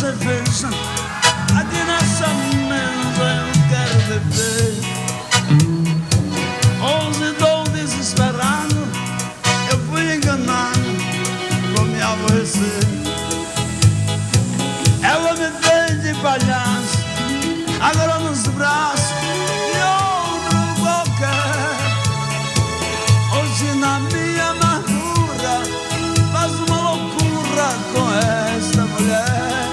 cerveja, aqui nessa mesa eu quero beber. Hoje estou desesperado, eu fui enganado, vou me aborrecer. Ela me fez de palhaço, agora nos braços de outro qualquer. Hoje na minha amargura faz uma loucura com esta mulher.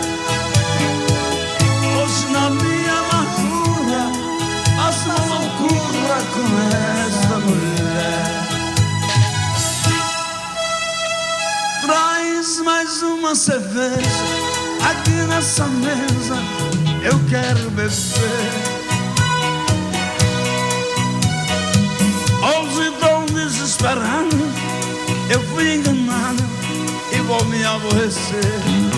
Hoje na minha amargura faz uma loucura com esta mulher. Traz mais uma cerveja, aqui nessa mesa eu quero beber. Hoje estou desesperado, eu fui enganado e vou me aborrecer.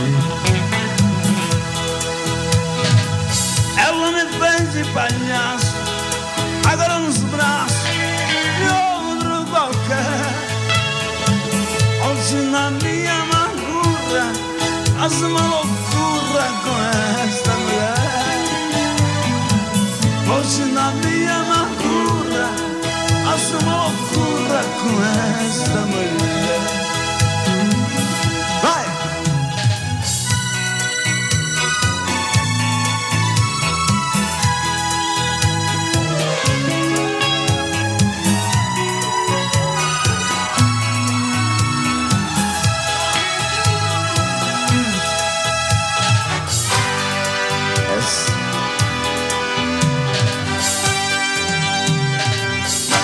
Ela me fez de palhaço, agora nos braços de outro qualquer. Hoje na minha amargura faz uma loucura com esta mulher. Hoje na minha amargura faz uma loucura com esta mulher.